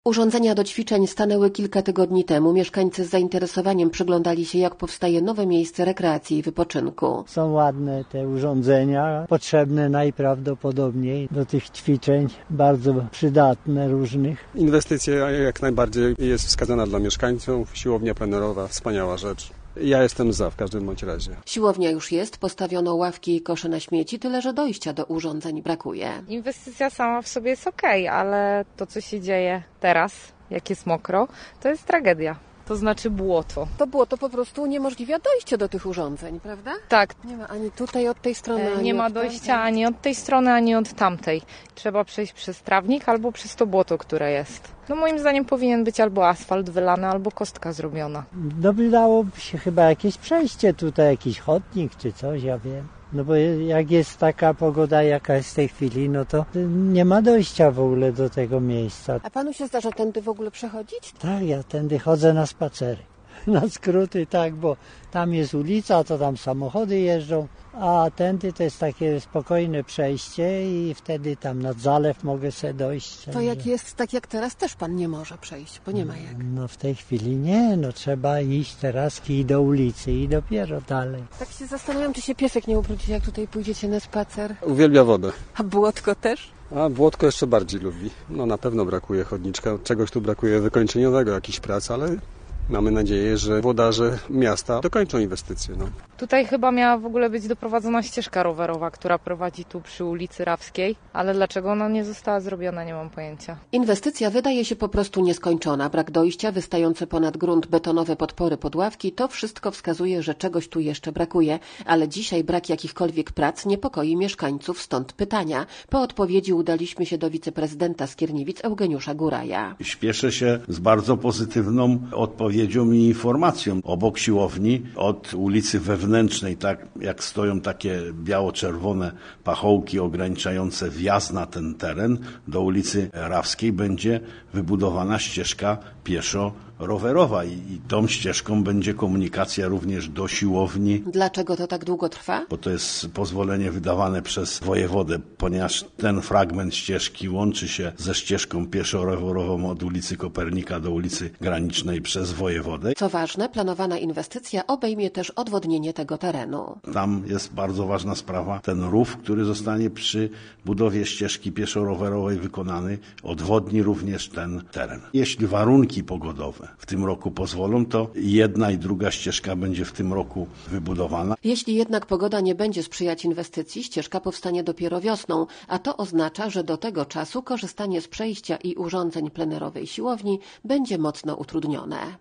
Urządzenia do ćwiczeń stanęły kilka tygodni temu. Mieszkańcy z zainteresowaniem przyglądali się, jak powstaje nowe miejsce rekreacji i wypoczynku. Są ładne te urządzenia, potrzebne najprawdopodobniej do tych ćwiczeń, bardzo przydatne różnych. Inwestycja jak najbardziej jest wskazana dla mieszkańców. Siłownia plenerowa, wspaniała rzecz. Ja jestem za w każdym bądź razie. Siłownia już jest, postawiono ławki i kosze na śmieci, tyle że dojścia do urządzeń brakuje. Inwestycja sama w sobie jest okej, ale to, co się dzieje teraz, jak jest mokro, to jest tragedia. To znaczy błoto. To błoto po prostu uniemożliwia dojście do tych urządzeń, prawda? Tak. Nie ma ani tutaj od tej strony, ani nie ma od dojścia tamtej. ani od tej strony, ani od tamtej. Trzeba przejść przez trawnik albo przez to błoto, które jest. No moim zdaniem powinien być albo asfalt wylany, albo kostka zrobiona. Dałoby się chyba jakieś przejście tutaj, jakiś chodnik czy coś, ja wiem. No bo jak jest taka pogoda, jaka jest w tej chwili, no to nie ma dojścia w ogóle do tego miejsca. A panu się zdarza tędy w ogóle przechodzić? Tak, ja tędy chodzę na spacery, na skróty, tak, bo tam jest ulica, to tam samochody jeżdżą, a tędy to jest takie spokojne przejście i wtedy tam nad zalew mogę sobie dojść. To jak jest tak jak teraz, też pan nie może przejść, bo nie ma jak. No w tej chwili nie, no trzeba iść teraz kij do ulicy i dopiero dalej. Tak się zastanawiam, czy się piesek nie ubrudzi, jak tutaj pójdziecie na spacer. Uwielbia wodę. A błotko też? A błotko jeszcze bardziej lubi. No na pewno brakuje chodniczka. Czegoś tu brakuje wykończeniowego, jakichś prac, ale mamy nadzieję, że włodarze miasta dokończą inwestycję. No. Tutaj chyba miała w ogóle być doprowadzona ścieżka rowerowa, która prowadzi tu przy ulicy Rawskiej, ale dlaczego ona nie została zrobiona, nie mam pojęcia. Inwestycja wydaje się po prostu nieskończona. Brak dojścia, wystające ponad grunt betonowe podpory pod ławki, to wszystko wskazuje, że czegoś tu jeszcze brakuje. Ale dzisiaj brak jakichkolwiek prac niepokoi mieszkańców, stąd pytania. Po odpowiedzi udaliśmy się do wiceprezydenta Skierniewic Eugeniusza Góraja. Śpieszę się z bardzo pozytywną odpowiedzią i informacją. Obok siłowni od ulicy Wewnętrznej, tak jak stoją takie biało-czerwone pachołki ograniczające wjazd na ten teren, do ulicy Rawskiej będzie wybudowana ścieżka pieszo-rowerowa i tą ścieżką będzie komunikacja również do siłowni. Dlaczego to tak długo trwa? Bo to jest pozwolenie wydawane przez wojewodę, ponieważ ten fragment ścieżki łączy się ze ścieżką pieszo-rowerową od ulicy Kopernika do ulicy Granicznej przez wojewodę. Co ważne, planowana inwestycja obejmie też odwodnienie tego terenu. Tam jest bardzo ważna sprawa. Ten rów, który zostanie przy budowie ścieżki pieszo-rowerowej wykonany, odwodni również ten teren. Jeśli warunki pogodowe w tym roku pozwolą, to jedna i druga ścieżka będzie w tym roku wybudowana. Jeśli jednak pogoda nie będzie sprzyjać inwestycji, ścieżka powstanie dopiero wiosną, a to oznacza, że do tego czasu korzystanie z przejścia i urządzeń plenerowej siłowni będzie mocno utrudnione.